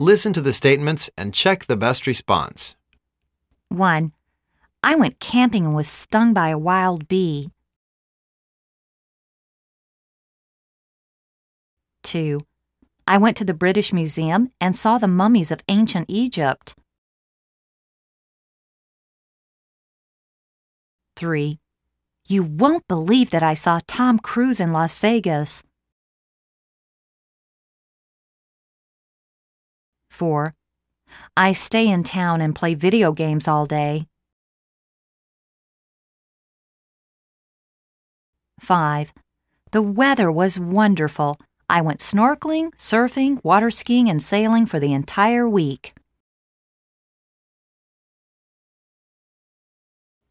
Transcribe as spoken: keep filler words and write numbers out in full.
Listen to the statements and check the best response. one. I went camping and was stung by a wild bee. two. I went to the British Museum and saw the mummies of ancient Egypt. three. You won't believe that I saw Tom Cruise in Las Vegas. four. I stay in town and play video games all day. five. The weather was wonderful. I went snorkeling, surfing, water skiing, and sailing for the entire week.